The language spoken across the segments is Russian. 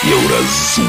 Еўразум.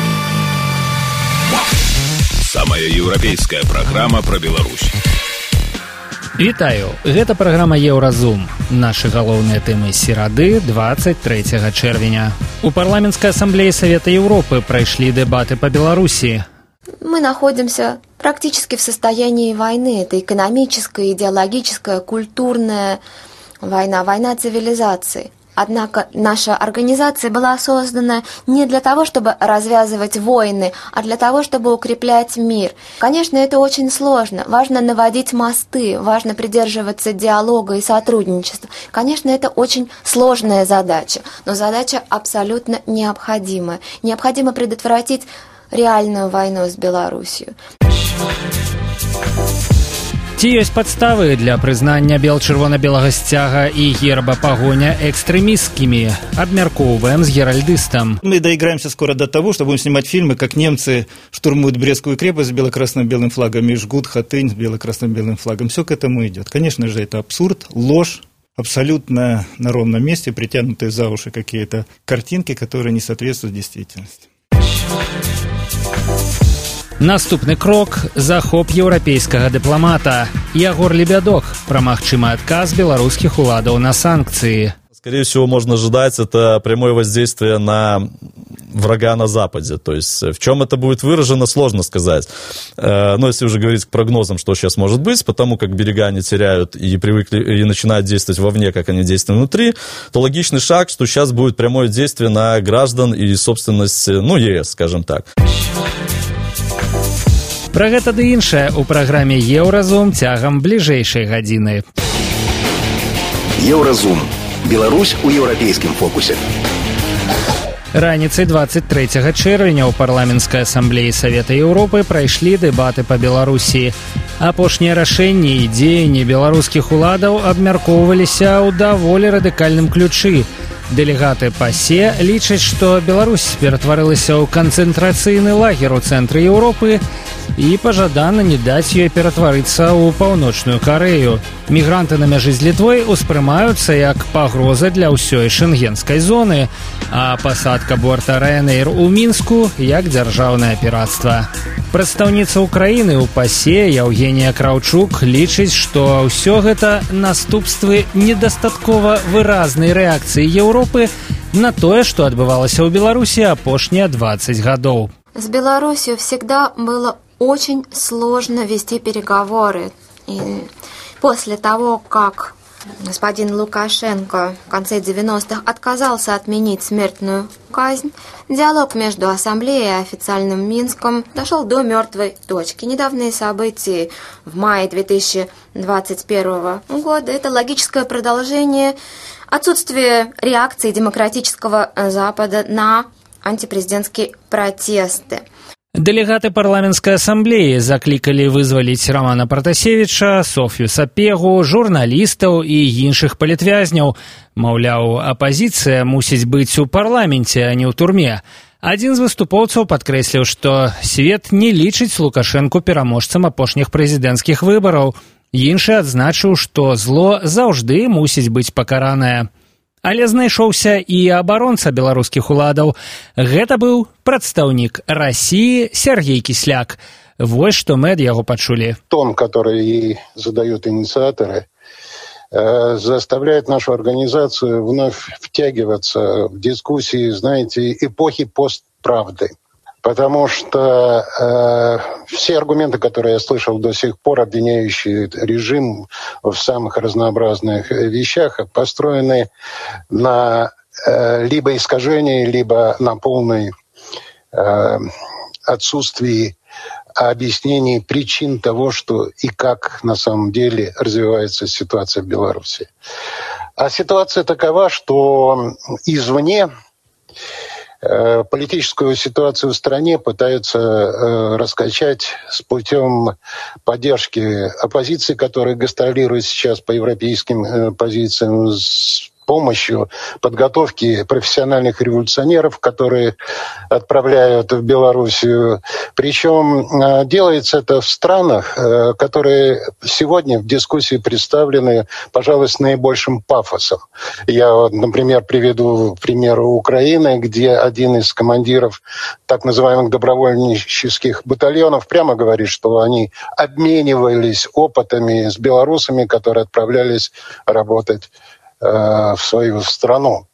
Самая еўрапейская праграма пра Беларусь. Вітаю, гэта праграма Еўразум. Нашы галоўныя тэмы серады 23 чэрвеня. У парламенцкай ассамблеі Совета Европы прайшлі дэбаты по Беларуси. Мы находимся практически в состоянии войны. Это экономическая, идеологическая, культурная война, война цивилизаций. Однако наша организация была создана не для того, чтобы развязывать войны, а для того, чтобы укреплять мир. Конечно, это очень сложно. Важно наводить мосты, важно придерживаться диалога и сотрудничества. Конечно, это очень сложная задача, но задача абсолютно необходимая. Необходимо предотвратить реальную войну с Беларусью. Ці ёсць падставы для прызнання бел-чырвона-белага сцяга і герба пагоня экстремистскими? Обмяркоўваем с геральдистом. Мы доиграемся скоро до того, что будем снимать фильмы, как немцы штурмуют Брестскую крепость с бело-красно-белым флагом и жгут Хатынь с бело-красно-белым флагом. Все к этому идет. Конечно же, это абсурд, ложь, абсолютно на ровном месте притянутые за уши какие-то картинки, которые не соответствуют действительности. Наступны крок – захоп еўрапейскага дыпламата. Ягор Лебядок пра магчымы адказ беларускіх уладаў на санкции. Скорее всего, можно ожидать, это прямое воздействие на врага на Западе. То есть, в чем это будет выражено, сложно сказать. Но если уже говорить к прогнозам, что сейчас может быть, потому как берега не теряют и привыкли, и начинают действовать вовне, как они действуют внутри, то логичный шаг, что сейчас будет прямое действие на граждан и собственность, ЕС, скажем так. Пра гэта ды іншае ў праграме Еўразум цягам бліжэйшай гадзіны. Еўразум. Беларусь у еўрапейскім фокусе. Раніцай 23 чэрвеня ў парламенцкай ассамблеі Савета Еўропы прайшлі дэбаты па Беларусі. Апошнія рашэнні і дзеянні беларускіх уладаў абмяркоўваліся ў даволі радыкальным ключы. Дэлегаты ПАСЕ лічаць, што Беларусь ператварылася ў канцэнтрацыйны лагер у цэнтры Еўропы і пажадана не даць ёй ператварыцца ў паўночную Карэю. Мігранты на мяжы з Літвой успрымаюцца як пагроза для ўсёй шэнгенскай зоны, а пасадка борта Ryanair у Мінску як дзяржаўнае пірацтва. Прадстаўніца Украіны ў ПАСЕ Яўгенія Краўчук лічыць, што ўсё гэта наступствы недастаткова выразнай рэакцыі Еўропы на тое, што адбывалася ў Беларусі апошнія 20 гадоў. С Беларусью всегда было очень сложно вести переговоры. И после того, как господин Лукашенко в конце 90-х отказался отменить смертную казнь, диалог между Ассамблеей и официальным Минском дошел до мертвой точки. Недавние события в мае 2021 года – это логическое продолжение отсутствия реакции демократического Запада на антипрезидентские протесты. Дэлегаты парламенцкай ассамблеі заклікалі вызваліць Романа Пратасевіча, Софью Сапегу, журналістаў і іншых палітвязняў. Маўляў, апазіцыя мусіць быць у парламенце, а не ў турме. Адзін з выступоўцаў падкрэсліў, што свет не лічыць Лукашэнку пераможцам апошніх прэзідэнцкіх выбараў. Іншы адзначыў, што зло заўжды мусіць быць пакаранае. Але знайшоўся і абаронца беларускіх уладаў. Гэта быў прадстаўнік России Сергей Кисляк. Вось што мы ад яго пачулі. Тон, который задают инициаторы, заставляет нашу организацию вновь втягиваться в дискуссии, знаете, эпохи постправды. Потому что все аргументы, которые я слышал до сих пор, обвиняющие режим в самых разнообразных вещах, построены на либо искажении, либо на полной отсутствии объяснений причин того, что и как на самом деле развивается ситуация в Беларуси. А ситуация такова, что извне политическую ситуацию в стране пытаются раскачать с путем поддержки оппозиции, которая гастролирует сейчас по европейским позициям, с помощью подготовки профессиональных революционеров, которые отправляют в Белоруссию. Причем делается это в странах, которые сегодня в дискуссии представлены, пожалуй, с наибольшим пафосом. Я, например, приведу пример Украины, где один из командиров так называемых добровольческих батальонов прямо говорит, что они обменивались опытами с белорусами, которые отправлялись работать в свою страну.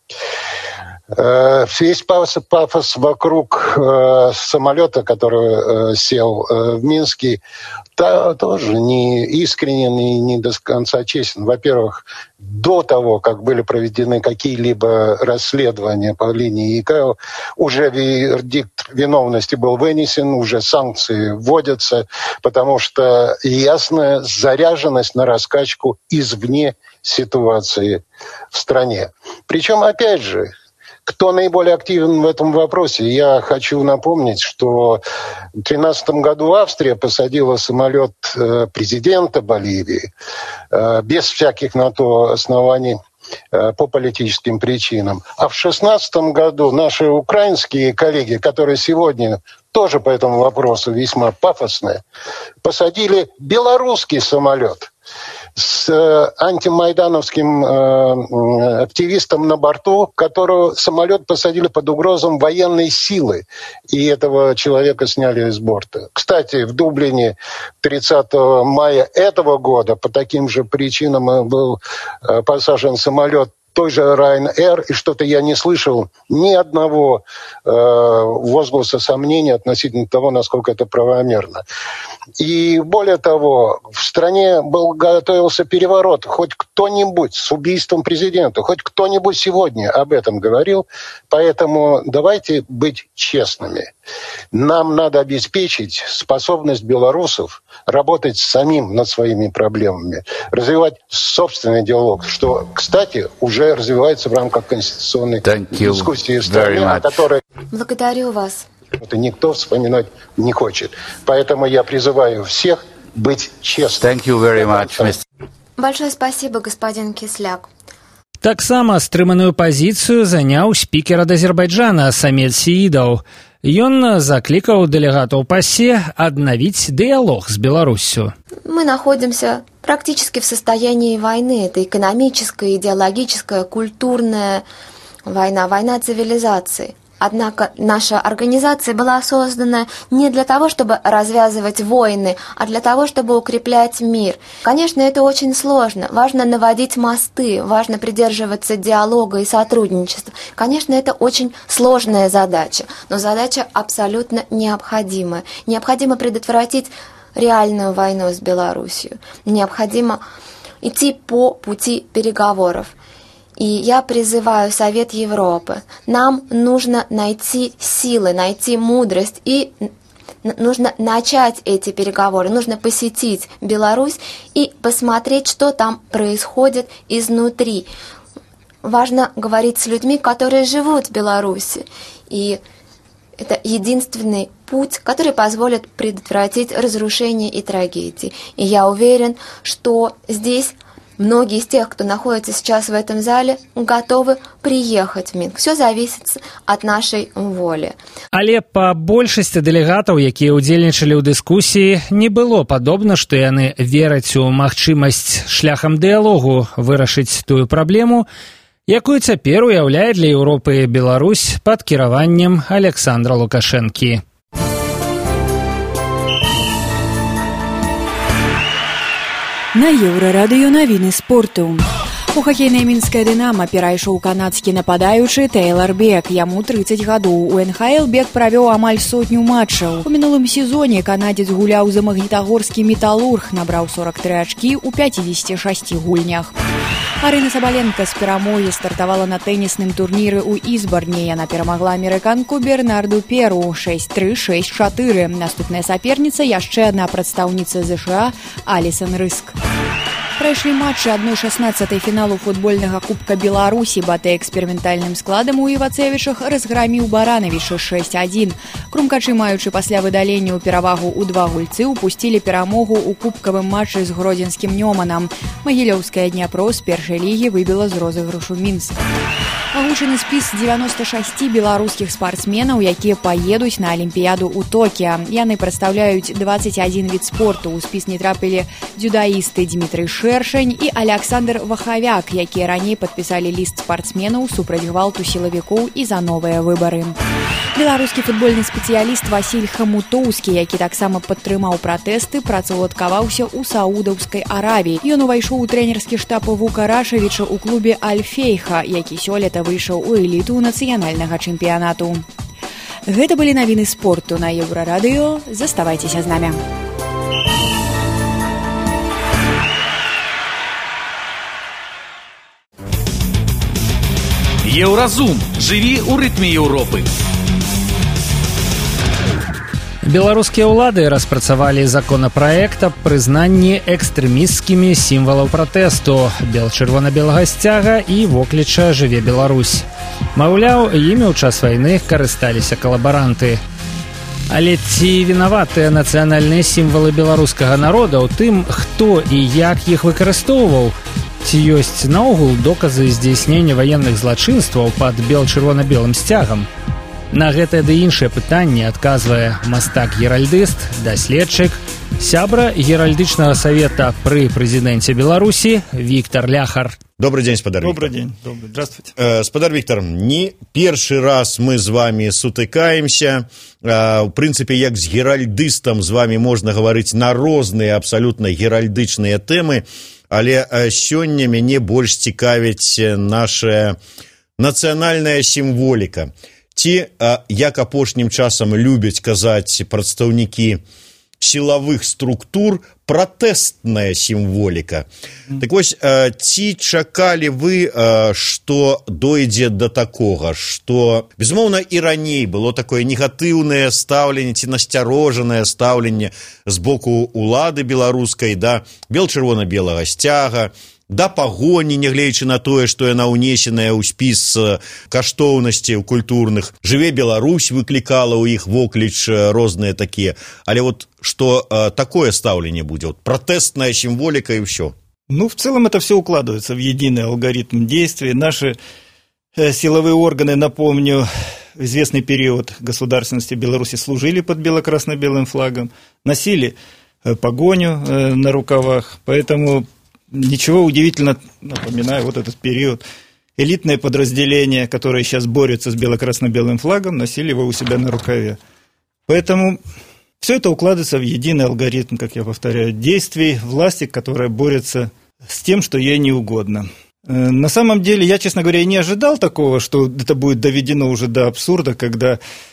Весь пафос вокруг самолета, который сел в Минске, тоже не искренен и не до конца честен. Во-первых, до того, как были проведены какие-либо расследования по линии ИКАО, уже вердикт виновности был вынесен, уже санкции вводятся, потому что ясная заряженность на раскачку извне ситуации в стране. Причем, опять же, кто наиболее активен в этом вопросе? Я хочу напомнить, что в 2013 году Австрия посадила самолет президента Боливии без всяких на то оснований по политическим причинам. А в 2016 году наши украинские коллеги, которые сегодня тоже по этому вопросу весьма пафосные, посадили белорусский самолет с антимайдановским активистом на борту, которого самолет посадили под угрозом военной силы. И этого человека сняли с борта. Кстати, в Дублине 30 мая этого года по таким же причинам был посажен самолет той же Ryanair, и что-то я не слышал ни одного возгласа сомнения относительно того, насколько это правомерно. И более того, в стране готовился переворот. Хоть кто-нибудь с убийством президента, хоть кто-нибудь сегодня об этом говорил. Поэтому давайте быть честными. Нам надо обеспечить способность белорусов работать самим над своими проблемами, развивать собственный диалог, что, кстати, уже развивается в рамках конституционной дискуссии в стране, о которой... Благодарю вас. Это никто вспоминать не хочет. Поэтому я призываю всех быть честными. Большое спасибо, господин Кисляк. Таксама стрыманую пазіцыю заняў спікер ад Азербайджана Самед Сеидов. Ён заклікаў дэлегатаў ПАСЕ аднавіць дыялог с Беларусью. Мы находимся практически в состоянии войны. Это экономическая, идеологическая, культурная война, война цивилизаций. Однако наша организация была создана не для того, чтобы развязывать войны, а для того, чтобы укреплять мир. Конечно, это очень сложно. Важно наводить мосты, важно придерживаться диалога и сотрудничества. Конечно, это очень сложная задача, но задача абсолютно необходимая. Необходимо предотвратить реальную войну с Белоруссией. Необходимо идти по пути переговоров. И я призываю Совет Европы. Нам нужно найти силы, найти мудрость и нужно начать эти переговоры. Нужно посетить Беларусь и посмотреть, что там происходит изнутри. Важно говорить с людьми, которые живут в Беларуси. И это единственный путь, который позволит предотвратить разрушение и трагедии. И я уверен, что здесь многие из тех, кто находится сейчас в этом зале, готовы приехать в Минск. Все зависит от нашей воли. Але па большасці дэлегатаў, якія ўдзельнічалі ў дыскусіі, не было падобна, што яны вераць у магчымасць шляхам дыялогу вырашыць тую праблему, якую цяпер уяўляе для Еўропы Беларусь пад кіраваннем Александра Лукашэнкі. На Еўрарадыё навіны спорту. У хакейнае мінскае «Дынама» перайшоў канадскі нападаючы Тэйлар Бек. Яму 30 гадоў. У НХЛ Бек правёў амаль 100 матчаў. У мінулым сезоне канадзец гуляў за магнітагорскі «Металург», набраў 43 ачкі ў 56 гульнях. Арына Сабаленка з перамогі стартавала на тэнісным турніры ў Ізбарне. Яна перамагла амерыканку Бернарду Перу 6-3, 6-4. Наступная саперніца яшчэ адна прадстаўніца ЗША Алісан Рыск. Прайшлі матчы 1/16 фіналу футбольнага кубка Беларусі. Батэ эксперыментальным складам у Івацевічах разграміў Баранавіча 6-1. Крумкачы, маючы пасля выдалення ў перавагу ў 2 гульцы, упусцілі перамогу ў кубкавым матчы з гродзенскім Нёманам. Магілёўская Дняпро з першай лігі выбіла з розыгрышу Мінск. Агучаны спіс 96 беларускіх спартсменаў, якія паедуць на Алімпіяду ў Токіа. Яны прадстаўляюць 21 від спорту. У спіс не трапілі дзюдаісты Дмітрый Шэршань і Александр Вахавяк, якія раней падпісалі ліст спартсменаў супраць гвалту сілавікоў і за новыя выбары. Беларускі футбольны спецыяліст Васіль Хамутоўскі, які таксама падтрымаў пратэсты, працаўладкаваўся ў Саудаўскай Аравіі. Ён увайшоў у трэнерскі штаб Вука Рашавіча ў клубе Аль-Фейха, які сёлета выйшаў у эліту нацыянальнага чэмпіянату. Гэта былі навіны спорту на Еўрарадыё. Заставайцеся з намі. Еўразум. Жыві ў рытме Еўропы. Беларускія ўлады распрацавалі законапраект аб прызнанні экстрэмісцкімі сімвалаў пратэсту, бел-чырвона-белага сцяга і вокліча «Жыве Беларусь». Маўляў, імі ў час вайны карысталіся калабаранты. Але ці вінаватыя нацыянальныя сімвалы беларускага народа ў тым, хто і як іх выкарыстоўваў? Ці ёсць наогул доказы здзяйснення ваенных злачынстваў пад бел-чырвона-белым сцягам? На гэтае ды іншае пытанне адказвае мастак-геральдыст, даследчык, сябра геральдычнага савета пры прэзідэнце Беларусі Віктор Ляхар. Добрый день, спадар Виктор. Добрый день. Здравствуйте. Спадар Виктор, не першы раз мы з вами сутыкаемся. В прынцыпе, як з геральдыстам з вами можна гаварыць на розныя абсалютна геральдычныя тэмы, але сёння мяне больш цікавіць наша нацыянальная сімволіка. Ці, як апошнім часам любяць казаць прадстаўнікі сілавых структур, пратэстная сімволіка. Так вось, ці чакалі вы, што дойдзе да такога, што, безумоўна, і раней было такое негатыўнае стаўленне ці насцярожанае стаўленне з боку улады беларускай да бел-чырвона-белага сцяга, да пагоні, нягледзячы на тое, што яна ўнесеная ў спіс каштоўнасцей культурных. «Жыве Беларусь» выклікала ў іх вокліч розныя такія. Але вот што такое стаўленне будзе? Вот пратэстная символика и все. Ну, в целом это все укладывается в единый алгоритм действий. Наши силовые органы, напомню, в известный период государственности Беларуси служили под бело-красно-белым флагом, носили погоню на рукавах, поэтому ничего удивительного, напоминаю, вот этот период. Элитные подразделения, которые сейчас борются с бело-красно-белым флагом, носили его у себя на рукаве. Поэтому все это укладывается в единый алгоритм, как я повторяю, действий власти, которая борется с тем, что ей не угодно. На самом деле, я, честно говоря, и не ожидал такого, что это будет доведено уже до абсурда, когда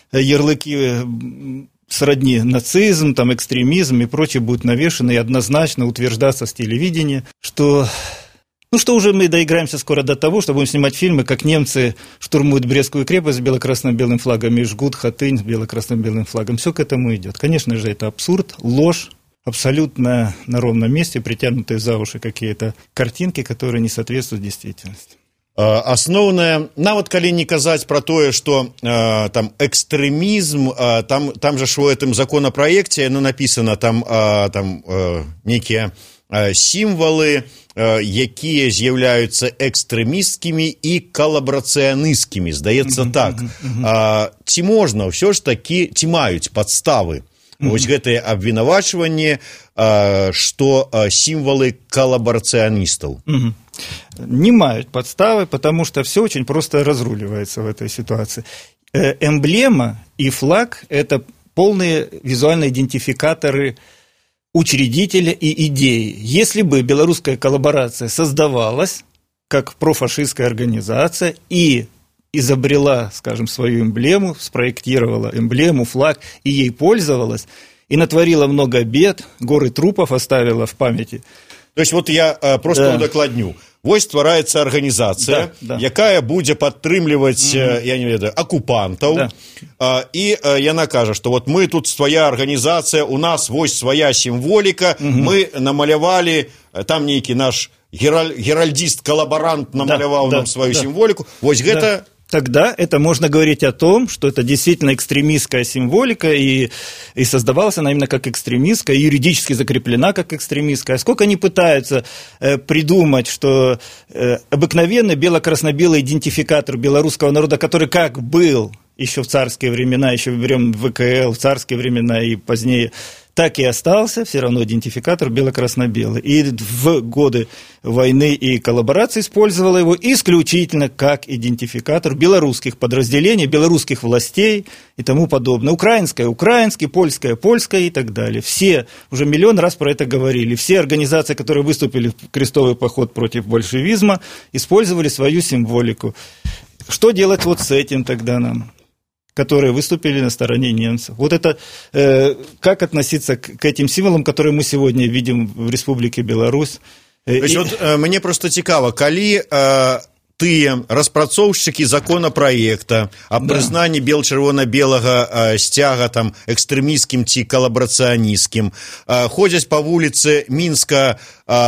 ярлыки сродни нацизм, там, экстремизм и прочее будут навешаны и однозначно утверждаться с телевидения, что уже мы доиграемся скоро до того, что будем снимать фильмы, как немцы штурмуют Брестскую крепость с бело-красно-белым флагом и жгут Хатынь с бело-красно-белым флагом. Все к этому идет. Конечно же, это абсурд, ложь, абсолютно на ровном месте притянутые за уши какие-то картинки, которые не соответствуют действительности. Асноўнае, нават калі не казаць пра тое, што там экстрэмізм, там же ж у гэтым законапраекце напісана там нейкія сімвалы, якія з'яўляюцца экстрэмісцкімі і калабрацыянысцкімі, здаецца так. Ці можна ўсё ж такі, ці маюць падставы вось гэтае абвінавачванне, што сімвалы калабрацыяністаў? Не мают подставы, потому что все очень просто разруливается в этой ситуации. Эмблема и флаг – это полные визуальные идентификаторы учредителя и идеи. Если бы белорусская коллаборация создавалась как профашистская организация и изобрела, скажем, свою эмблему, спроектировала эмблему, флаг и ей пользовалась, и натворила много бед, горы трупов оставила в памяти. То есть вот я просто удакладню. Вось ствараецца арганізацыя, якая будзе падтрымліваць, я не ведаю, акупантаў, і яна кажа, што вот мы тут свая арганізацыя, у нас вось свая сімволіка, мы намалявалі там нейкі наш геральдист-коллаборант намаляваў нам свою символику. Вось гэта... Тогда это можно говорить о том, что это действительно экстремистская символика, и создавалась она именно как экстремистская, и юридически закреплена как экстремистская. Сколько они пытаются придумать, что обыкновенный бело-красно-белый идентификатор белорусского народа, который как был еще в царские времена, еще берем ВКЛ, в царские времена и позднее, так и остался все равно идентификатор бело-красно-белый. И в годы войны и коллаборации использовала его исключительно как идентификатор белорусских подразделений, белорусских властей и тому подобное. Украинское – украинский, польское – польское и так далее. Все, уже миллион раз про это говорили, все организации, которые выступили в крестовый поход против большевизма, использовали свою символику. Что делать вот с этим тогда нам, которые выступили на стороне немцев? Вот это, как относиться к этим символам, которые мы сегодня видим в Республике Беларусь? Вот, мне просто цікава, калі тыя распрацоўшчыкі законапраекта аб прызнанні бел-чырвона-белага сцяга там экстрэмісцкім ці калабарацыянісцкім ходзяць па вуліцы Мінска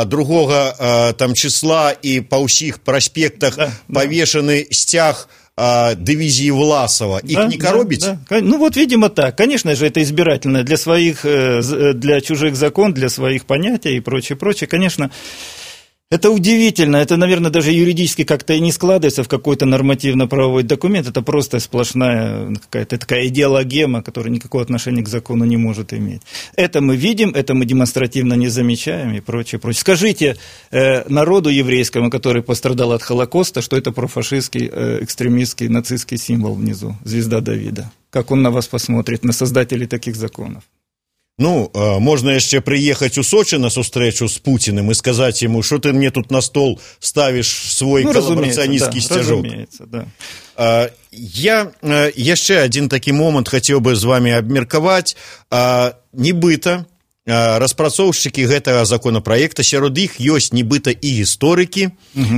2 там числа і па ўсіх праспектах павешаны сцяг дивизии Власова. Их не коробить? Ну вот, видимо, так. Конечно же, это избирательно для своих, для чужих закон, для своих понятий и прочее, прочее. Конечно, это удивительно. Это, наверное, даже юридически как-то и не складывается в какой-то нормативно-правовой документ. Это просто сплошная какая-то такая идеологема, которая никакого отношения к закону не может иметь. Это мы видим, это мы демонстративно не замечаем и прочее, прочее. Скажите народу еврейскому, который пострадал от Холокоста, что это профашистский, экстремистский, нацистский символ внизу, звезда Давида. Как он на вас посмотрит, на создателей таких законов? Ну, можно еще приехать у Сочи на встречу с Путиным и сказать ему, что ты мне тут на стол ставишь свой коллаборационистский стяжок. Разумеется, да. Я еще один такой момент хотел бы с вами обмерковать. Нібыта распрацоўшчыкі гэтага законапраекта, сярод іх ёсць нібыта і гісторыкі.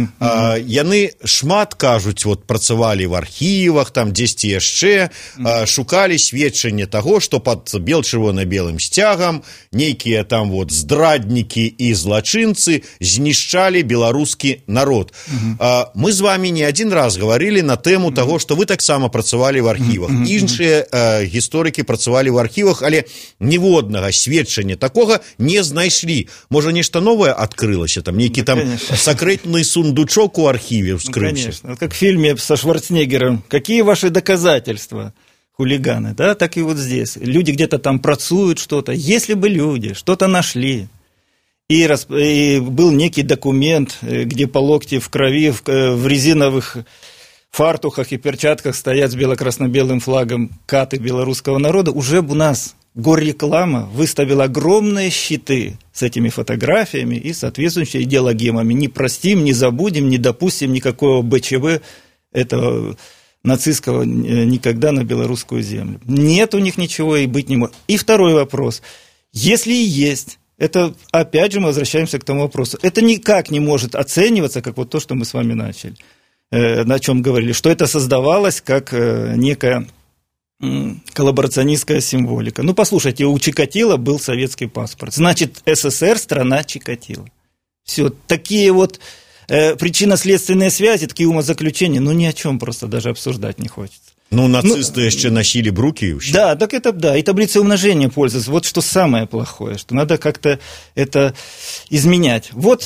Яны шмат кажуць, вот працавалі в архівах, там дзесьці яшчэ, шукалі сведчанне таго, што пад бел-чырвона-белым сцягам нейкія там вот здраднікі і злачынцы знішчалі беларускі народ. Мы з вами не один раз говорили на тэму таго, што вы таксама працавалі в архівах. Іншыя гісторыкі працавалі в архівах, але ніводнага сведчання такого не знайшлі. Можа, нешта новое открылось, там некий там секретный сундучок у архиве вскрылся. Конечно. Как в фильме со Шварценеггером. Какие ваши доказательства, хулиганы? Да, так и вот здесь. Люди где-то там працуют что-то. Если бы люди что-то нашли, и был некий документ, где по локти в крови, в резиновых фартухах и перчатках стоят с бело-красно-белым флагом каты белорусского народа, уже бы у нас горреклама выставила огромные щиты с этими фотографиями и соответствующими идеологемами. Не простим, не забудем, не допустим никакого БЧВ этого нацистского никогда на белорусскую землю. Нет у них ничего и быть не может. И второй вопрос. Если и есть, это опять же мы возвращаемся к тому вопросу. Это никак не может оцениваться, как вот то, что мы с вами начали, на чем говорили, что это создавалось как некая коллаборационистская символика. Ну, послушайте, у Чикатило был советский паспорт. Значит, СССР – страна Чикатило. Все, такие вот причинно-следственные связи, такие умозаключения, ну, ни о чем просто даже обсуждать не хочется. Ну, нацисты еще носили бруки. Да, так это, да, и таблицей умножения пользуются. Вот что самое плохое, что надо как-то это изменять. Вот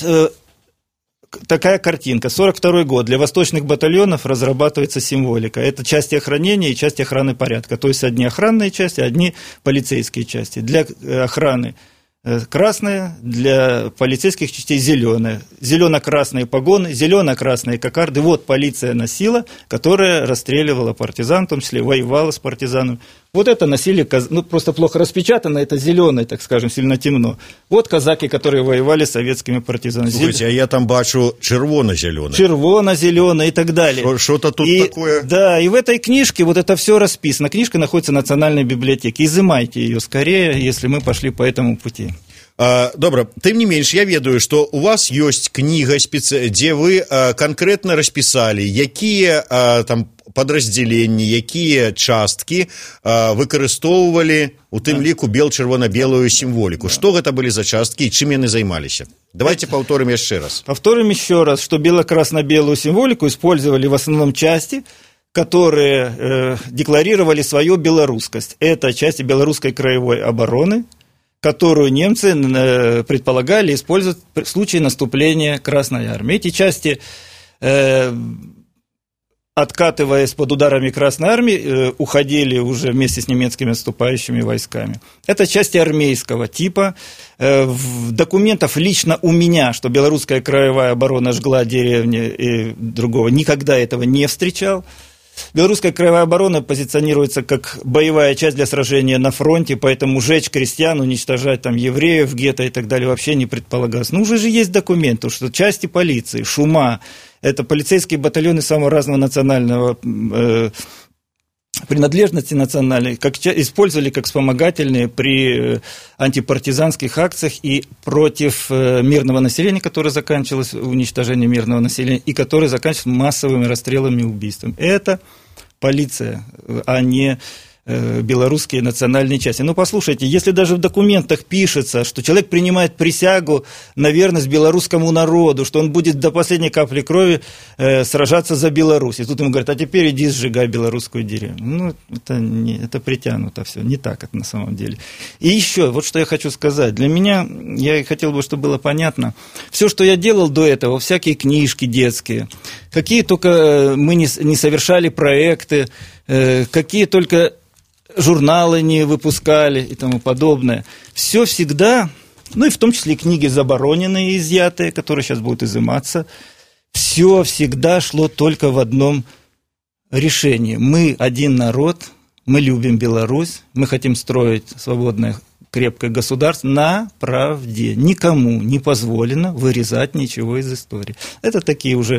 такая картинка. 42-й год. Для восточных батальонов разрабатывается символика. Это части охранения и части охраны порядка. То есть одни охранные части, одни полицейские части. Для охраны красная, для полицейских частей зеленая. Зелено-красные погоны, зелено-красные кокарды. Вот полиция носила, которая расстреливала партизан, в том числе воевала с партизанами. Вот это носили, ну, просто плохо распечатано, это зеленое, так скажем, сильно темно. Вот казаки, которые воевали с советскими партизанами. Слушайте, а я там бачу червоно-зеленое. Червоно-зеленое и так далее. Что-то тут такое. Да, и в этой книжке вот это все расписано. Книжка находится в Национальной библиотеке. Изымайте ее скорее, если мы пошли по этому пути. Добра, тым не менш, я ведаю, што у вас ёсць кніга, дзе вы канкрэтна распісалі, якія там падраздзяленні, якія часткі выкарыстоўвалі у тым ліку бел-чырвона-белую сімволіку? Што гэта былі за часткі і чым яны займаліся? Давайте повторим еще раз. Повторим еще раз, что бело-красно-белую символику использовали в основном части, которые декларировали свою белорусскость. Это части белорусской краевой обороны, которую немцы предполагали использовать в случае наступления Красной Армии. Эти части, откатываясь под ударами Красной Армии, уходили уже вместе с немецкими отступающими войсками. Это части армейского типа. В документах лично у меня, что белорусская краевая оборона жгла деревни и другого, никогда этого не встречал. Белорусская краевая оборона позиционируется как боевая часть для сражения на фронте, поэтому жечь крестьян, уничтожать там евреев, гетто и так далее вообще не предполагалось. Но уже же есть документы, что части полиции, ШУМА, это полицейские батальоны самого разного национального принадлежности национальной, использовали как вспомогательные при антипартизанских акциях и против мирного населения, которое заканчивалось уничтожением мирного населения, и которое заканчивалось массовыми расстрелами и убийствами. Это полиция, а не белорусские национальные части. Но послушайте, если даже в документах пишется, что человек принимает присягу на верность белорусскому народу, что он будет до последней капли крови сражаться за Беларусь, и тут ему говорят, а теперь иди сжигай белорусскую деревню. Ну, это притянуто все, не так это на самом деле. И еще, вот что я хочу сказать. Для меня, я хотел бы, чтобы было понятно, все, что я делал до этого, всякие книжки детские, какие только мы не совершали проекты, какие только журналы не выпускали и тому подобное. Все всегда, ну и в том числе книги забороненные, изъятые, которые сейчас будут изыматься, все всегда шло только в одном решении. Мы один народ, мы любим Беларусь, мы хотим строить свободное, крепкое государство на правде. Никому не позволено вырезать ничего из истории. Это такие уже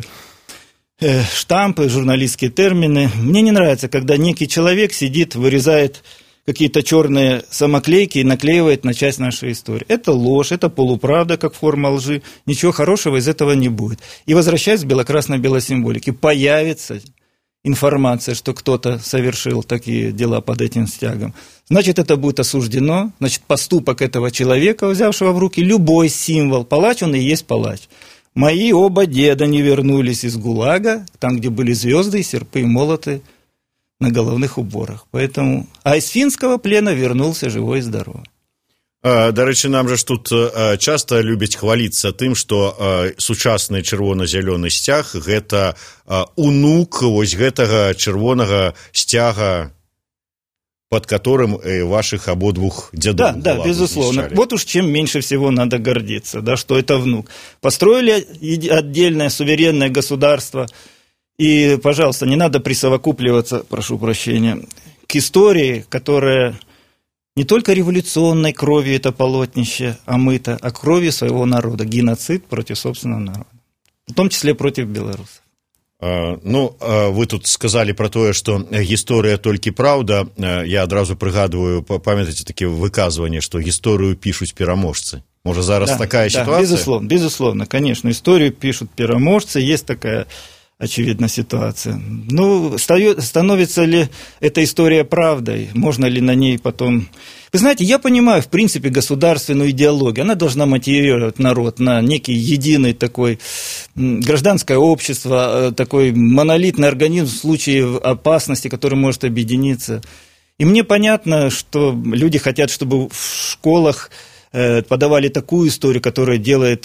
штампы, журналистские термины. Мне не нравится, когда некий человек сидит, вырезает какие-то черные самоклейки и наклеивает на часть нашей истории. Это ложь, это полуправда, как форма лжи. Ничего хорошего из этого не будет. И возвращаясь к бело-красно-белой символике, появится информация, что кто-то совершил такие дела под этим стягом. Значит, это будет осуждено. Значит, поступок этого человека, взявшего в руки любой символ, палач он и есть палач. Мои оба деда не вернулись из ГУЛАГа, там, где были звезды, серпы и молоты на головных уборах. Поэтому... А из финского плена вернулся живой и здоровый. До речі, нам же ж тут часто любяць хваліцца тым, што сучасны чырвона-зялёны сцяг – гэта унук вось гэтага чырвонага сцяга, под которым ваших ободвух дедов. Да, безусловно. Знищали. Вот уж чем меньше всего надо гордиться, да, что это внук. Построили отдельное суверенное государство, и, пожалуйста, не надо присовокупливаться, прошу прощения, к истории, которая не только революционной кровью это полотнище омыто, а кровью своего народа, геноцид против собственного народа, в том числе против белорусов. Ну, вы тут сказали про тое, што гісторыя толькі праўда. Я адразу прыгадываю, памятаеце такие выказванне, што гісторыю пишуць пераможцы. Можа, зараз такая ситуация? Безусловно, конечно, историю пишут пераможцы, есть такая очевидная ситуация. Ну, становится ли эта история правдой? Можно ли на ней потом... Вы знаете, я понимаю, в принципе, государственную идеологию. Она должна мотивировать народ на некий единый такой гражданское общество, такой монолитный организм в случае опасности, который может объединиться. И мне понятно, что люди хотят, чтобы в школах подавали такую историю, которая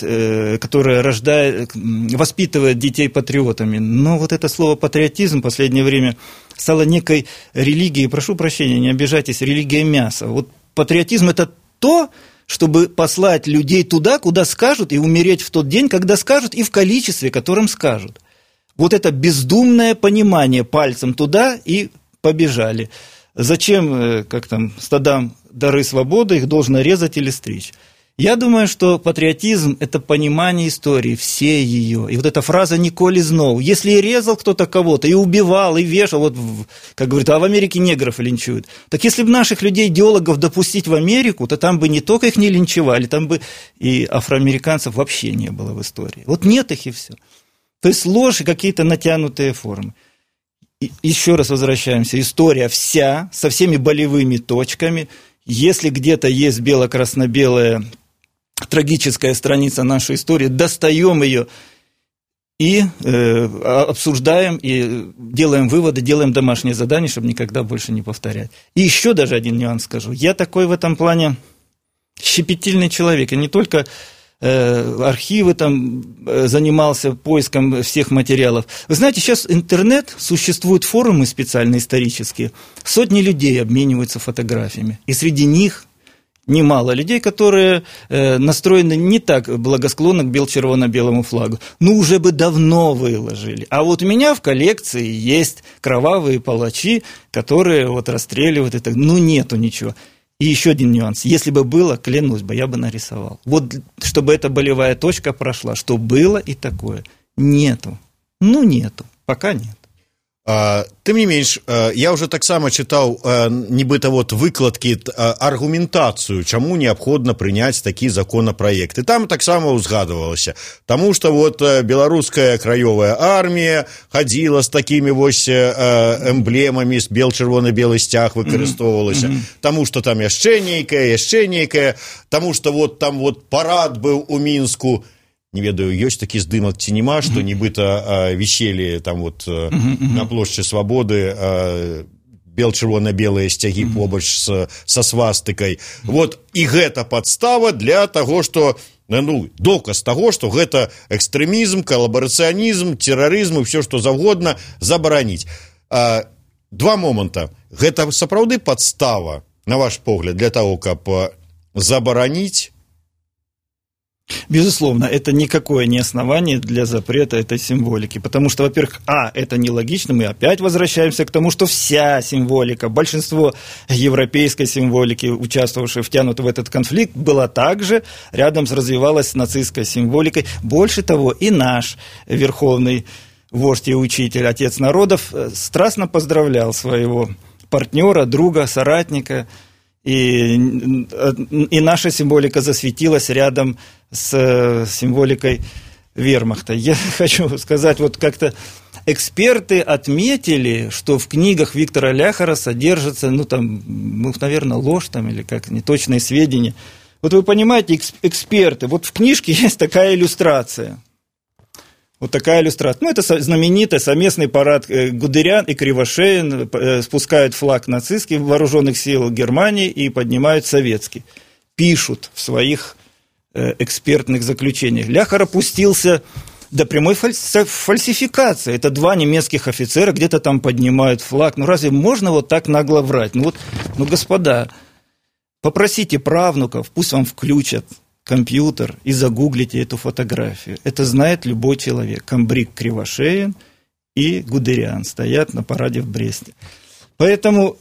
воспитывает детей патриотами. Но вот это слово «патриотизм» в последнее время стало некой религией, прошу прощения, не обижайтесь, религией мяса. Вот патриотизм – это то, чтобы послать людей туда, куда скажут, и умереть в тот день, когда скажут, и в количестве, которым скажут. Вот это бездумное понимание пальцем туда, и побежали. Зачем, как там, стадам дары свободы, их должно резать или стричь? Я думаю, что патриотизм – это понимание истории, всей ее. И вот эта фраза «Николи знов». Если и резал кто-то кого-то, и убивал, и вешал, вот, как говорят, а в Америке негров линчуют. Так если бы наших людей-идеологов допустить в Америку, то там бы не только их не линчевали, там бы и афроамериканцев вообще не было в истории. Вот нет их и все. То есть ложь и какие-то натянутые формы. еще раз возвращаемся, история вся, со всеми болевыми точками. Если где-то есть бело-красно-белая трагическая страница нашей истории, достаем ее и обсуждаем, и делаем выводы, делаем домашние задания, чтобы никогда больше не повторять. И еще даже один нюанс скажу. Я такой в этом плане щепетильный человек, и не только архивы там занимался поиском всех материалов. Вы знаете, сейчас интернет, существуют форумы специальные исторические, сотни людей обмениваются фотографиями, и среди них немало людей, которые настроены не так благосклонно к червоно-белому флагу. Ну, уже бы давно выложили. А вот у меня в коллекции есть кровавые палачи, которые вот расстреливают это. Ну, нету ничего. И еще один нюанс. Если бы было, клянусь бы, я бы нарисовал. Вот чтобы эта болевая точка прошла, что было и такое. Нету. Ну, нету. Пока нет. Тым не менш, я уже таксама чытаў нібыта вот выкладкі, аргументацыю, чаму неабходна прыняць такі законапраект. І там таксама узгадывалася, таму што вот беларуская краёвая армія хадзіла з такімі вось эмблемамі, з бел-чырвона-белы сцяг выкарыстоўвалася, таму што там яшчэ нейкае, таму што вот там вот парад быў у Мінску. Не ведаю, ёсць такі здымак ці няма, што нібыта віселі там вот на плошчы Свабоды бел-чырвона-белыя сцягі побач са свастыкай. Вот і гэта падстава для таго, што доказ таго, што гэта экстрэмізм, калабарацыянізм, тэрарызм і ўсё, што заўгодна забараніць. Два моманта. Гэта сапраўды падстава, на ваш погляд, для таго, каб забараніць? Безусловно, это никакое не основание для запрета этой символики, потому что, во-первых, это нелогично, мы опять возвращаемся к тому, что вся символика, большинство европейской символики, участвовавшей, втянутой в этот конфликт, была также рядом развивалась с нацистской символикой. Больше того, и наш верховный вождь и учитель, отец народов, страстно поздравлял своего партнера, друга, соратника, и наша символика засветилась рядом с символикой вермахта. Я хочу сказать, вот как-то эксперты отметили, что в книгах Виктора Ляхара содержится, наверное, ложь там, или как неточные сведения. Вот вы понимаете, эксперты, вот в книжке есть такая иллюстрация. Вот такая иллюстрация. Это знаменитый совместный парад Гудериан и Кривошеин спускают флаг нацистских вооруженных сил Германии и поднимают советский. Пишут в своих экспертных заключениях. Ляхар опустился до прямой фальсификации. Это два немецких офицера где-то там поднимают флаг. Разве можно вот так нагло врать? Господа, попросите правнуков, пусть вам включат компьютер и загуглите эту фотографию. Это знает любой человек. Камбрик, Кривошеин и Гудериан стоят на параде в Бресте. Поэтому...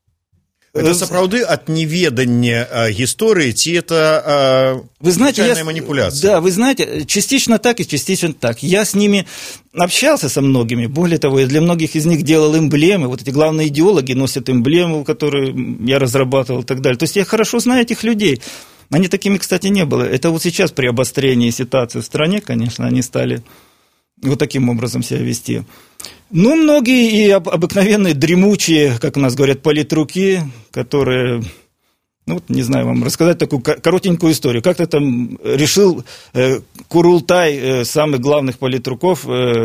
Это сапраўды от неведания истории, ці это случайная манипуляция? Да, вы знаете, частично так и частично так. Я с ними общался со многими. Более того, я для многих из них делал эмблемы. Вот эти главные идеологи носят эмблему, которую я разрабатывал и так далее. То есть я хорошо знаю этих людей. Они такими, кстати, не было. Это вот сейчас при обострении ситуации в стране, конечно, они стали вот таким образом себя вести. Многие и обыкновенные дремучие, как у нас говорят, политруки, которые, не знаю, вам рассказать такую коротенькую историю. Как-то там решил Курултай, самый главных политруков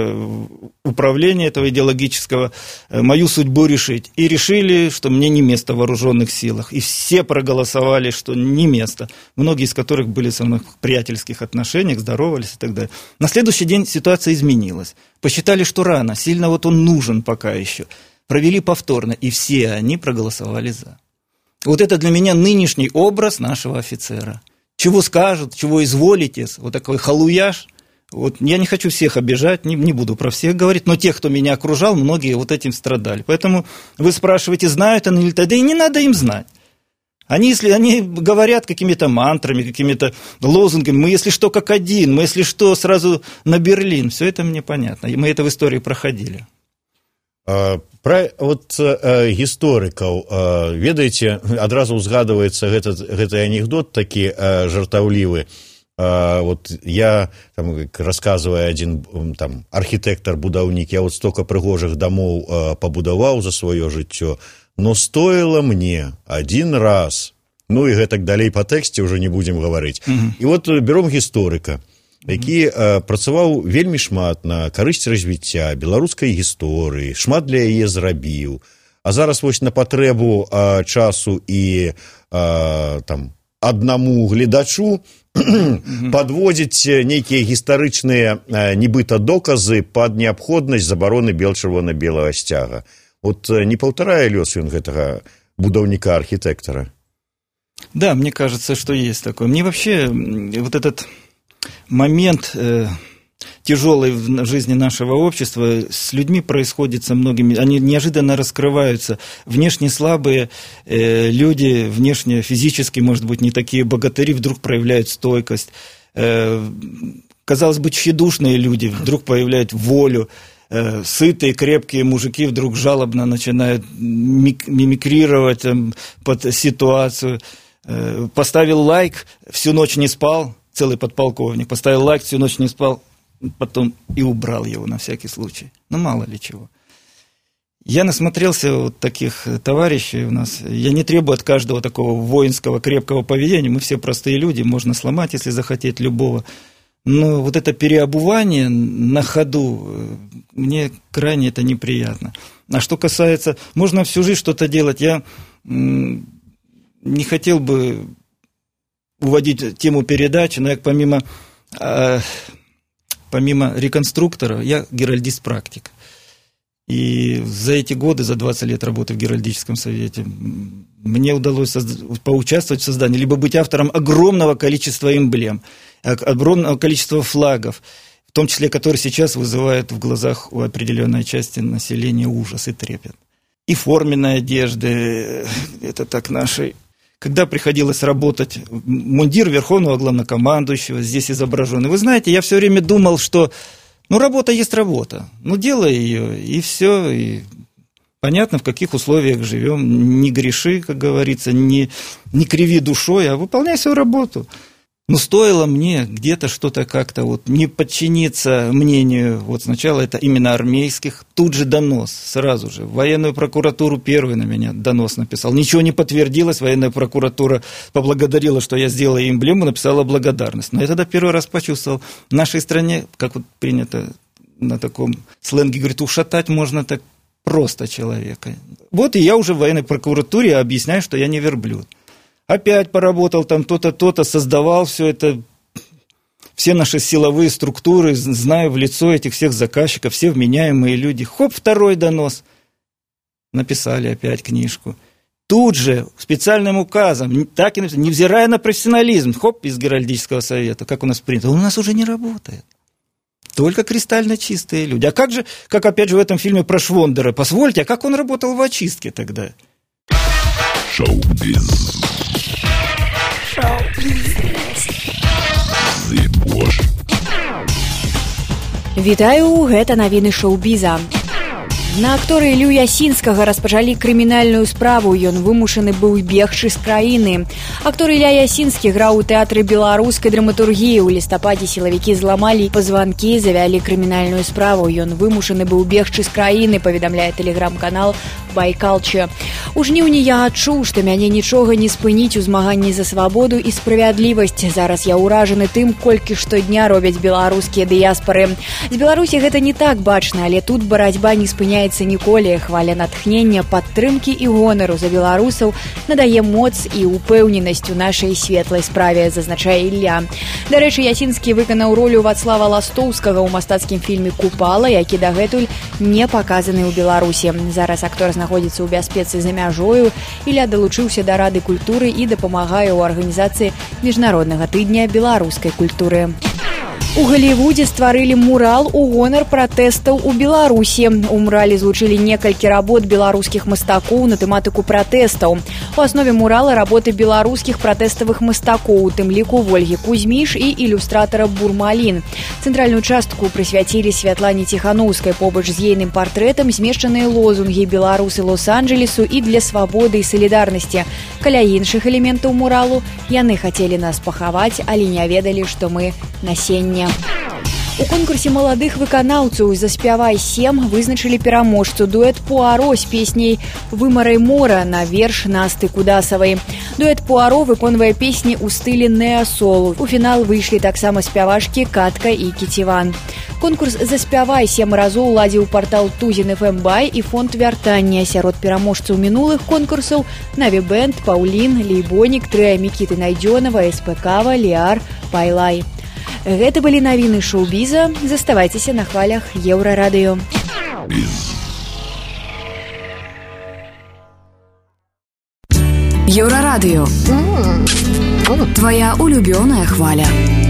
управления этого идеологического, мою судьбу решить. И решили, что мне не место в вооруженных силах. И все проголосовали, что не место. Многие из которых были со мной в приятельских отношениях, здоровались и так далее. На следующий день ситуация изменилась. Посчитали, что рано, сильно он нужен пока еще. Провели повторно, и все они проголосовали за. Вот это для меня нынешний образ нашего офицера. Чего скажут, чего изволите, вот такой халуяж. Вот я не хочу всех обижать, не буду про всех говорить, но тех, кто меня окружал, многие вот этим страдали. Поэтому вы спрашиваете, знают они или так, да и не надо им знать. Если они говорят какими-то мантрами, какими-то лозунгами, мы, если что, как один, мы, если что, сразу на Берлин, все это мне понятно, мы это в истории проходили. Пра гісторыкаў, ведаеце, адразу ўзгадваецца гэты анекдот такі жартаўлівы. Вот я, там, рассказывая один там, архітэктар-будаўнік, я вот столько прыгожых домов побудаваў за свое жыццё, но стоило мне один раз, ну и гэтак далей по тэксце уже не будем говорить. І вот берем гісторыка, які працаваў вельмі шмат на карысць развіцця беларускай гісторыі, шмат для яе зрабіў, а зараз вось на патрэбу часу і там аднаму гледачу подводзіць нейкія гістарычныя нібыта доказы пад неабходнасць забароны чырвона-белага сцяга. Вот не паўтарае лёс ён гэтага будаўніка-архітэктара? Да, мне кажется, что есть такое. Мне вообще вот этот момент тяжелый в жизни нашего общества с людьми происходит со многими, они неожиданно раскрываются. Внешне слабые люди, внешне физически, может быть, не такие богатыри, вдруг проявляют стойкость. Казалось бы, тщедушные люди вдруг проявляют волю. Сытые, крепкие мужики вдруг жалобно начинают мимикрировать под ситуацию. Поставил лайк, всю ночь не спал, целый подполковник, поставил лайк, всю ночь не спал, потом и убрал его на всякий случай. Ну, мало ли чего. Я насмотрелся вот таких товарищей у нас. Я не требую от каждого такого воинского, крепкого поведения. Мы все простые люди, можно сломать, если захотеть, любого. Но вот это переобувание на ходу, мне крайне это неприятно. А что касается... Можно всю жизнь что-то делать. Я не хотел бы уводить тему передачи, но я помимо реконструктора, я геральдист-практик. И за эти годы, за 20 лет работы в Геральдическом совете, мне удалось поучаствовать в создании, либо быть автором огромного количества эмблем, огромного количества флагов, в том числе, которые сейчас вызывают в глазах у определенной части населения ужас и трепет. И форменной одежды, это так нашей... Когда приходилось работать, мундир верховного главнокомандующего здесь изображен. И вы знаете, я все время думал, что работа есть работа. Делай ее, и все. И понятно, в каких условиях живем. Не греши, как говорится, не криви душой, а выполняй свою работу. Но стоило мне где-то что-то как-то не подчиниться мнению, сначала это именно армейских, тут же донос, сразу же. В военную прокуратуру первый на меня донос написал. Ничего не подтвердилось, военная прокуратура поблагодарила, что я сделал эмблему, написала благодарность. Но я тогда первый раз почувствовал, в нашей стране, как принято на таком сленге, говорит, ушатать можно так просто человека. И я уже в военной прокуратуре объясняю, что я не верблюд. Опять поработал там то-то, создавал все это, все наши силовые структуры, знаю в лицо этих всех заказчиков, все вменяемые люди. Хоп, второй донос. Написали опять книжку. Тут же специальным указом, так и написано, невзирая на профессионализм, хоп, из Геральдического совета, как у нас принято, он у нас уже не работает. Только кристально чистые люди. А как же, как опять же в этом фильме про Швондера, позвольте, а как он работал в очистке тогда? Шоу-биз. Вітаю, гэта навіны шоу-біза. На актора Ілю Ясінскага распачалі крымінальную справу, ён вымушаны быў бегчы з краіны. Актор Ілля Ясінскі граў у тэатры беларускай драматургіі. У лістападзе сілавікі зламалі пазванкі, завялі крымінальную справу. Ён вымушаны быў бегчы з краіны, паведамляе тэлеграм-канал Байкалча. У жніўні я адчуў, што мяне нічога не спыніць у змаганні за свабоду і справядлівасць. Зараз я ўражаны тым, колькі штодня робяць беларускія дыяспары. З Беларусі гэта не так бачна, але тут барацьба не спыняецца ніколі. Хваля натхнення, падтрымкі і гонару за беларусаў надае моц і упэўненасць у нашай светлай справе, зазначае Ілля. Дарэчы, Ясінскі выканаў ролю Вацлава Ластоўскага ў мастацкім фільме «Купала», які дагэтуль не паказаны ў Беларусі. Зараз актор знаходзіцца ў бяспецы за мяжою. Ілля далучыўся да Рады культуры і дапамагае ў арганізацыі міжнароднага тыдня беларускай культуры. У Галівудзе стварылі мурал у гонар пратэстаў у Беларусі. У мурале злучылі некалькі работ беларускіх мастакоў на тэматыку пратэстаў. У аснове мурала работы беларускіх пратэставых мастакоў, у тым ліку Вольгі Кузьміш і ілюстратара Бурмалін. Цэнтральную частку прысвяцілі Святлане Ціханаўскай. Побач з ейным партрэтам змешчаныя лозунгі «Беларусы Лос-Анджелесу» і «Для свабоды і салідарнасці». Каля іншых элементаў муралу яны хацелі нас пахаваць, але не ведалі, што мы насенне. У конкурсе маладых выканаўцаў «Заспявай 7» вызначылі пераможцу дуэт Пуаро з песняй «Вымарай мора» на верш Насты Кудасавай. Дуэт Пуаро выконвае песні ў стылі неасол. У фінал выйшлі таксама спявашкі Катка і Кіціван. Конкурс «Заспявай» 7 разоў ладзіў партал Тузін FM Бай і фонд вяртання. Сярод пераможцаў минулых конкурсаў Наві Бэнд, Паўлін, Лейбонік, Трыя Мікіты Найдзёнава, СПКава, Ліар, Пайлай. Гэта былі навіны шоу-біза. Заставайцеся на хвалях Еўрарадыё. Еўрарадыё. Твоя улюбёная хваля.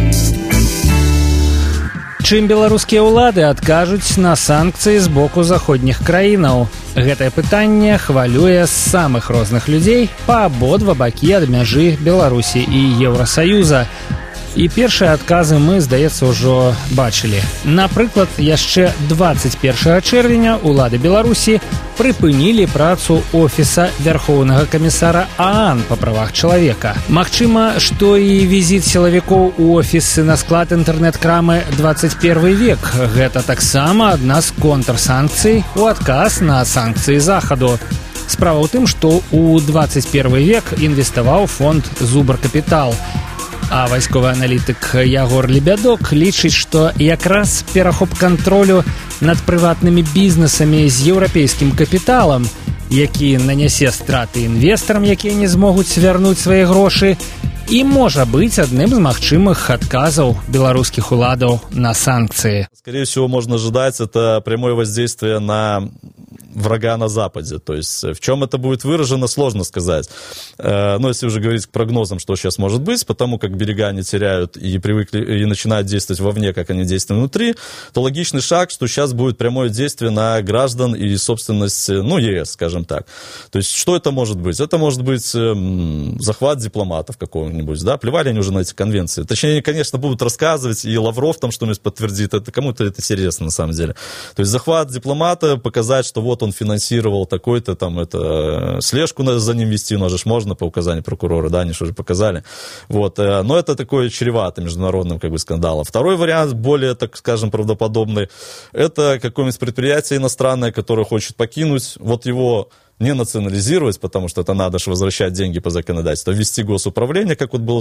Чым беларускія ўлады адкажуць на санкцыі з боку заходніх краінаў? Гэтае пытанне хвалюе самых розных людзей па абодва бакі ад мяжы Беларусі і Еўрасаюза. І першыя адказы мы, здаецца, ўжо бачылі. Напрыклад, яшчэ 21 чэрвеня ўлады Беларусі прыпынілі працу офіса Вярхоўнага камісара ААН па правах чалавека. Магчыма, што і візіт сілавікоў у офісы на склад інтэрнэт-крамы 21 век. Гэта таксама адна з контрсанкцый у адказ на санкцыі захаду. Справа ў тым, што ў 21 век інвеставаў фонд «Зубр Капітал». А вайсковы аналітык Ягор Лебядок лічыць, што якраз перахоп кантролю над прыватнымі бізнесамі з еўрапейскім капіталам, які нанясе страты інвестарам, якія не змогуць вярнуць свае грошы, і можа быць адным з магчымых адказаў беларускіх уладаў на санкцыі. Скорее всего, можно ожидать это прямое воздействие на врага на Западе. То есть в чем это будет выражено, сложно сказать. Но если уже говорить к прогнозам, что сейчас может быть, потому как берега не теряют и привыкли и начинают действовать вовне, как они действуют внутри, то логичный шаг, что сейчас будет прямое действие на граждан и собственность, ЕС, скажем так. То есть что это может быть? Это может быть захват дипломатов какого-нибудь, да? Плевали они уже на эти конвенции. Точнее, они, конечно, будут рассказывать, и Лавров там что-нибудь подтвердит. Это кому-то это интересно, на самом деле. То есть захват дипломата, показать, что вот он финансировал такой-то там слежку за ним вести, но же можно по указанию прокурора, да, они что же показали. Вот. Но это такое чревато международным скандалом. Второй вариант, более, так скажем, правдоподобный, это какое-нибудь предприятие иностранное, которое хочет покинуть, вот его не национализировать, потому что это надо же возвращать деньги по законодательству, ввести госуправление, как вот было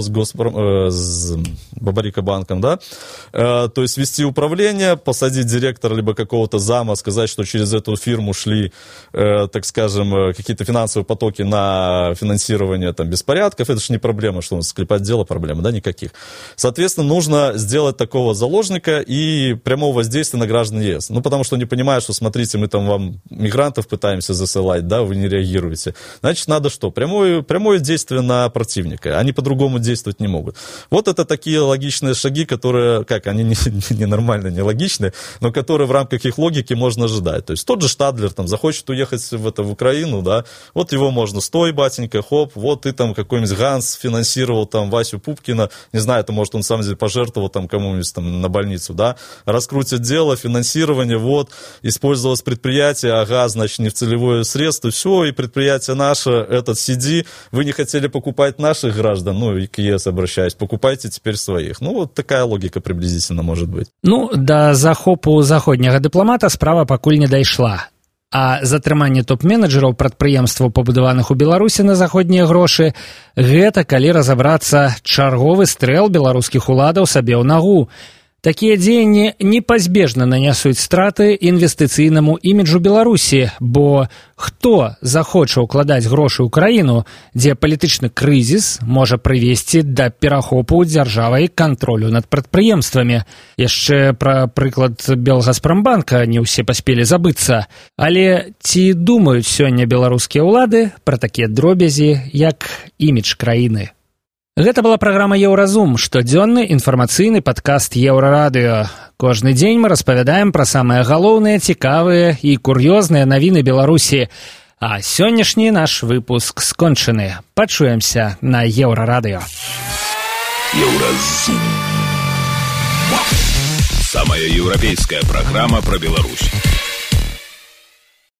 с Бабарика банком, да, то есть ввести управление, посадить директора либо какого-то зама, сказать, что через эту фирму шли, так скажем, какие-то финансовые потоки на финансирование там беспорядков, это же не проблема, что он склепать дело, проблема, да, никаких. Соответственно, нужно сделать такого заложника и прямого воздействия на граждан ЕС, потому что они понимают, что, смотрите, мы там вам мигрантов пытаемся засылать, да, вы не реагируете. Значит, надо что? Прямое действие на противника. Они по-другому действовать не могут. Вот это такие логичные шаги, которые, они не нормально, не логичные, но которые в рамках их логики можно ожидать. То есть тот же Штадлер там захочет уехать в Украину, да, вот его можно, стой, батенька, хоп, вот ты там какой-нибудь Ганс финансировал там Васю Пупкина, не знаю, это может он сам деле пожертвовал там кому-нибудь там на больницу, да, раскрутит дело, финансирование, вот, использовалось предприятие, ага, значит, не в целевое средство, все, и предприятие наше, этот CD, вы не хотели покупать наших граждан, и к ЕС обращаюсь, покупайте теперь своих. Вот такая логика приблизительно может быть. Да захопу заходняга дыпламата справа пакуль не дайшла. А затрыманне топ-менеджераў прадпрыемстваў, пабудаваных у Беларусі на заходнія грошы, гэта, калі разабрацца, чарговы стрэл беларускіх уладаў сабе ў нагу. Такія дзеянні непазбежна нанясуць страты інвестыцыйнаму іміджу Беларусі, бо хто захоча ўкладаць грошы ў краіну, дзе палітычны крызіс можа прывесці да перахопу дзяржавай кантролю над прадпрыемствамі. Яшчэ пра прыклад Белгазпромбанка не ўсе паспелі забыцца. Але ці думаюць сёння беларускія ўлады пра такія дробязі, як імідж краіны? Гэта была праграма «Еўразум», штодзённы інфармацыйны падкаст Еўрарадыё. Кожны дзень мы распавядаем пра самыя галоўныя, цікавыя і кур'ёзныя навіны Беларусі. А сённяшні наш выпуск скончаны. Пачуемся на Еўрарадыё. Еўразум. Самая европейская программа про Беларусь.